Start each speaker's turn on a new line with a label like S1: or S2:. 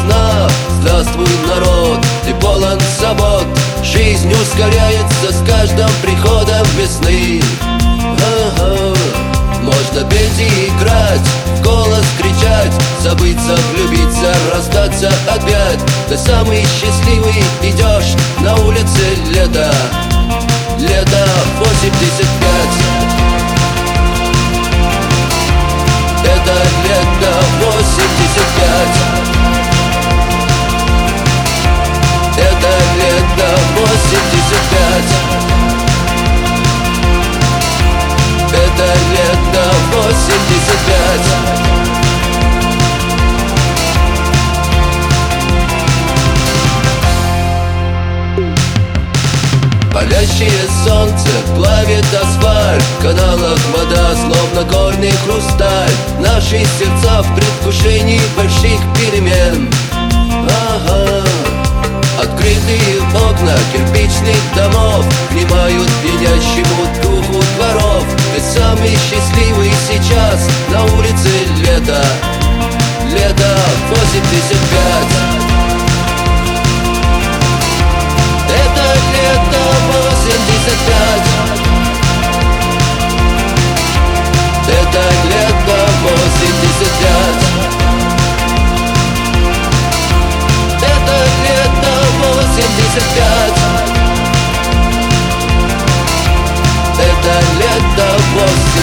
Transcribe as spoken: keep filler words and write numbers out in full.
S1: весна, здравствуй, народ, ты полон забот. Жизнь ускоряется с каждым приходом весны. Ага. Можно петь и играть, в голос кричать, забыться, влюбиться, расстаться опять. Ты самый счастливый идешь на улице лето, лето восемьдесят пять. Это лето восемьдесят пять. Это лето восемьдесят пять. Это лето восемьдесят пять. Палящее солнце плавит асфальт, в каналах вода, словно горный хрусталь. Наши сердца в предвкушении больших перемен. Ага. Открытые окна кирпичных домов внимают пьянящему духу дворов. Ты самый счастливый сейчас на улице лето, лето восемьдесят пять. Это лето восемьдесят пять. Это лето восемьдесят пять. Это лето восемьдесят пять. Это лето восемьдесят пять.